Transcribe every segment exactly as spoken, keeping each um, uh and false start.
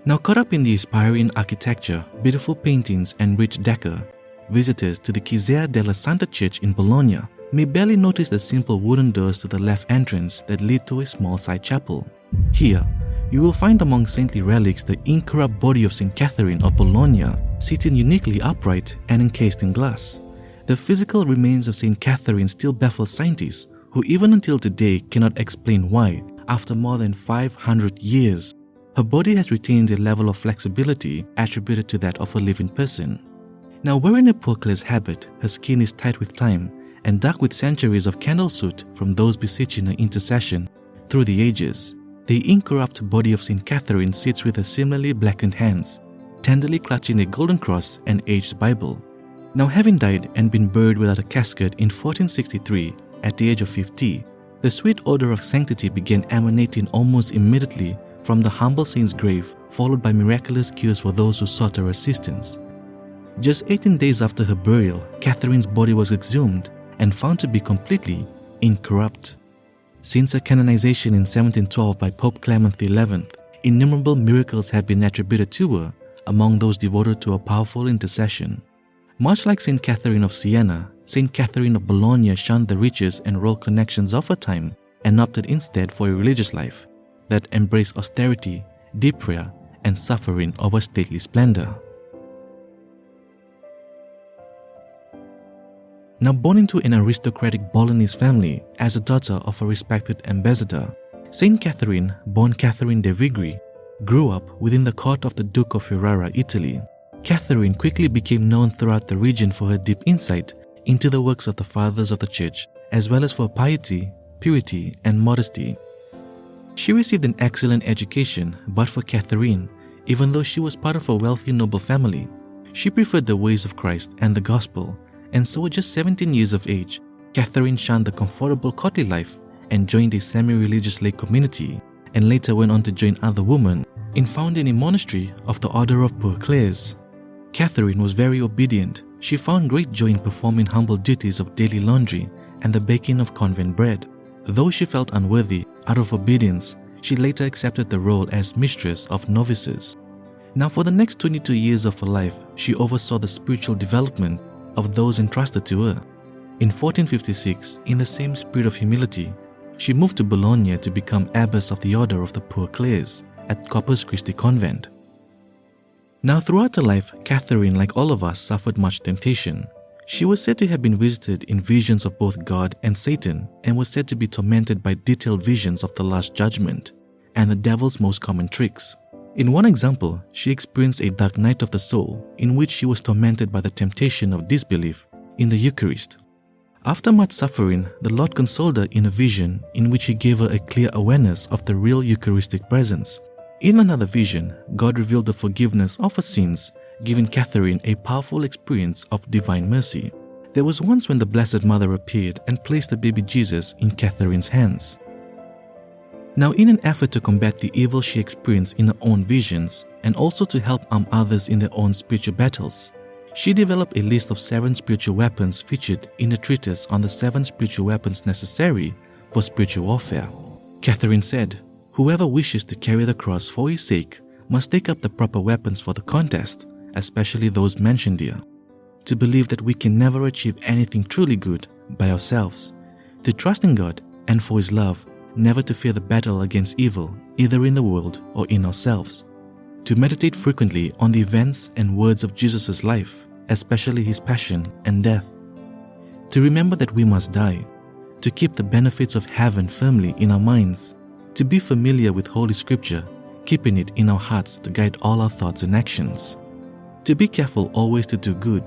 Now caught up in the inspiring architecture, beautiful paintings and rich decor, visitors to the Chiesa della Santa Church in Bologna may barely notice the simple wooden doors to the left entrance that lead to a small side chapel. Here, you will find among saintly relics the incorrupt body of Saint Catherine of Bologna, sitting uniquely upright and encased in glass. The physical remains of Saint Catherine still baffle scientists who even until today cannot explain why, after more than five hundred years, her body has retained a level of flexibility attributed to that of a living person. Now, wearing a poor-class habit, her skin is tight with time and dark with centuries of candle soot from those beseeching her intercession through the ages. The incorrupt body of Saint Catherine sits with her similarly blackened hands, tenderly clutching a golden cross and aged Bible. Now, having died and been buried without a casket in fourteen sixty-three at the age of fifty, the sweet odor of sanctity began emanating almost immediately from the humble saint's grave, followed by miraculous cures for those who sought her assistance. Just eighteen days after her burial, Catherine's body was exhumed and found to be completely incorrupt. Since her canonization in seventeen twelve by Pope Clement the eleventh, innumerable miracles have been attributed to her among those devoted to a powerful intercession. Much like Saint Catherine of Siena, Saint Catherine of Bologna shunned the riches and royal connections of her time and opted instead for a religious life that embraced austerity, deep prayer, and suffering over stately splendor. Now born into an aristocratic Bolognese family as a daughter of a respected ambassador, Saint Catherine, born Catherine de' Vigri, grew up within the court of the Duke of Ferrara, Italy. Catherine quickly became known throughout the region for her deep insight into the works of the fathers of the church, as well as for piety, purity, and modesty. She received an excellent education, but for Catherine, even though she was part of a wealthy noble family, she preferred the ways of Christ and the gospel, and so at just seventeen years of age, Catherine shunned the comfortable courtly life and joined a semi-religious lay community, and later went on to join other women in founding a monastery of the Order of Poor Clares. Catherine was very obedient. She found great joy in performing humble duties of daily laundry and the baking of convent bread. Though she felt unworthy, out of obedience, she later accepted the role as mistress of novices. Now for the next twenty-two years of her life, she oversaw the spiritual development of those entrusted to her. In fourteen fifty-six, in the same spirit of humility, she moved to Bologna to become abbess of the Order of the Poor Clares at Corpus Christi Convent. Now throughout her life, Catherine, like all of us, suffered much temptation. She was said to have been visited in visions of both God and Satan, and was said to be tormented by detailed visions of the Last Judgment and the devil's most common tricks. In one example, she experienced a dark night of the soul in which she was tormented by the temptation of disbelief in the Eucharist. After much suffering, the Lord consoled her in a vision in which He gave her a clear awareness of the real Eucharistic presence. In another vision, God revealed the forgiveness of her sins, giving Catherine a powerful experience of divine mercy. There was once when the Blessed Mother appeared and placed the baby Jesus in Catherine's hands. Now, in an effort to combat the evil she experienced in her own visions, and also to help arm others in their own spiritual battles, she developed a list of seven spiritual weapons featured in the treatise on the seven spiritual weapons necessary for spiritual warfare. Catherine said, "Whoever wishes to carry the cross for His sake must take up the proper weapons for the contest, especially those mentioned here. To believe that we can never achieve anything truly good by ourselves. To trust in God and for His love, never to fear the battle against evil, either in the world or in ourselves. To meditate frequently on the events and words of Jesus' life, especially His passion and death. To remember that we must die. To keep the benefits of heaven firmly in our minds. To be familiar with Holy Scripture, keeping it in our hearts to guide all our thoughts and actions. To be careful always to do good."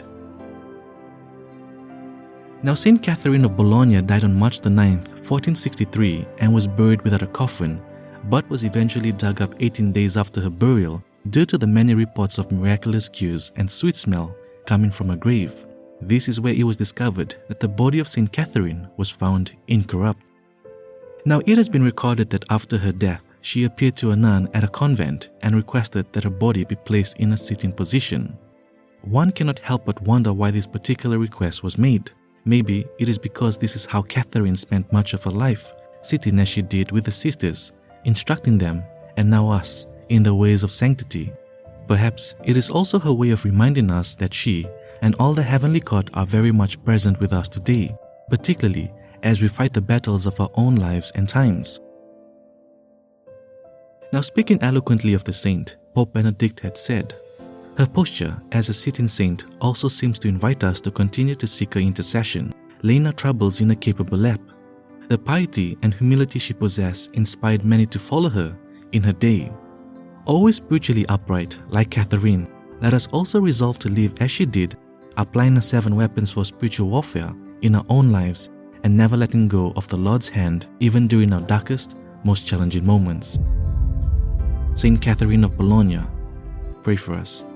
Now Saint Catherine of Bologna died on March the ninth, fourteen sixty-three, and was buried without a coffin, but was eventually dug up eighteen days after her burial due to the many reports of miraculous cures and sweet smell coming from her grave. This is where it was discovered that the body of Saint Catherine was found incorrupt. Now it has been recorded that after her death, she appeared to a nun at a convent and requested that her body be placed in a sitting position. One cannot help but wonder why this particular request was made. Maybe it is because this is how Catherine spent much of her life, sitting as she did with the sisters, instructing them, and now us, in the ways of sanctity. Perhaps it is also her way of reminding us that she and all the heavenly court are very much present with us today, particularly as we fight the battles of our own lives and times. Now, speaking eloquently of the saint, Pope Benedict had said, "Her posture as a sitting saint also seems to invite us to continue to seek her intercession, laying our troubles in a capable lap. The piety and humility she possessed inspired many to follow her in her day. Always spiritually upright, like Catherine, let us also resolve to live as she did, applying the seven weapons for spiritual warfare in our own lives and never letting go of the Lord's hand even during our darkest, most challenging moments." Saint Catherine of Bologna, pray for us.